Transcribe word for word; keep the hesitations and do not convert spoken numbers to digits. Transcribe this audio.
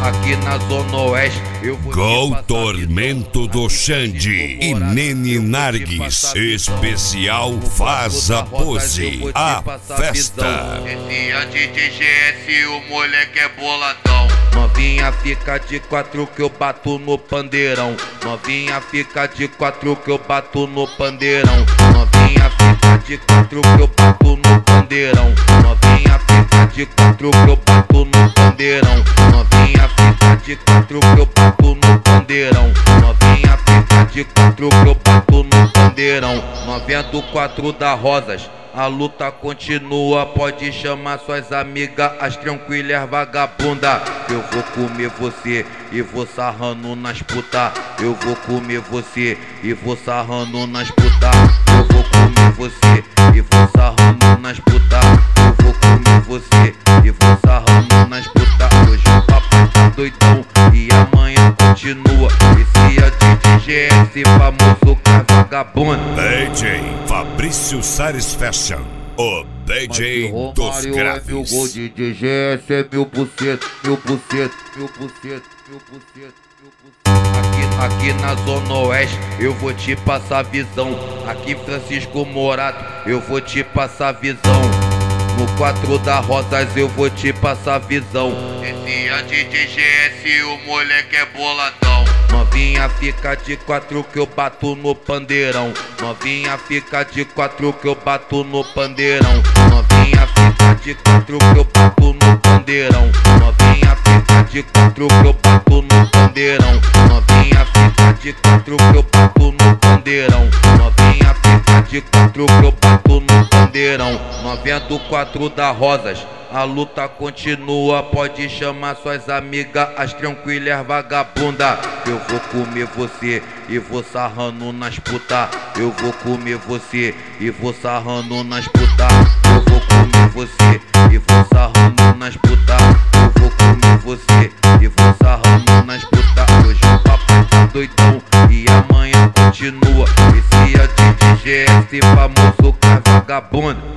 aqui na Zona Oeste eu vou Gol Tormento do Xande e Nene Nargues. Especial Faz a Pose, a festa. Esse é D J G S, o moleque é boladão. Novinha fica de quatro que eu bato no pandeirão. Novinha fica de quatro que eu bato no pandeirão. Novinha fica de quatro que eu bato no pandeirão. Novinha fica de quatro que eu bato no pandeirão. Novinha fica de quatro que eu bato no pandeirão. Novinha fica de quatro que eu bato no pandeirão. Novinha do quatro da Rosas, a luta continua, pode chamar suas amigas, as tranquilas vagabunda. Eu vou comer você e vou sarrando nas puta. Eu vou comer você e vou sarrando nas puta. Eu vou comer você e vou sarrando nas puta. Eu vou comer você e vou sarrando nas puta. Hoje o papo tá doidão e amanhã continua. Esse é D J G S, famoso que é vagabundo. D J Fabrício Sares Fashion, o D J dos graves. Meu gol, D J G S é meu buceta, meu buceta, meu buceta, meu buceta, meu buceta. Aqui, aqui na Zona Oeste eu vou te passar visão. Aqui em Francisco Morato eu vou te passar visão. No quatro da Rosas eu vou te passar visão. Esse é D J G S, o moleque é boladão. Novinha fica de quatro que eu bato no pandeirão. Novinha fica de quatro que eu bato no pandeirão. Novinha fica de quatro que eu bato no pandeirão. Novinha fica de quatro que eu bato no pandeirão. Novinha fica de quatro que eu bato no pandeirão. Novinha fica de quatro que eu bato no pandeirão. Novinha do quatro da Rosas, a luta continua, pode chamar suas amigas, as tranquilas vagabunda. Eu vou comer você e vou sarrando nas puta. Eu vou comer você e vou sarrando nas puta. Eu vou comer você e vou sarrando nas puta. Eu vou comer você e vou sarrando nas puta. Hoje o papo tá doidão e amanhã continua. Esse é D J G S, famoso que é vagabundo.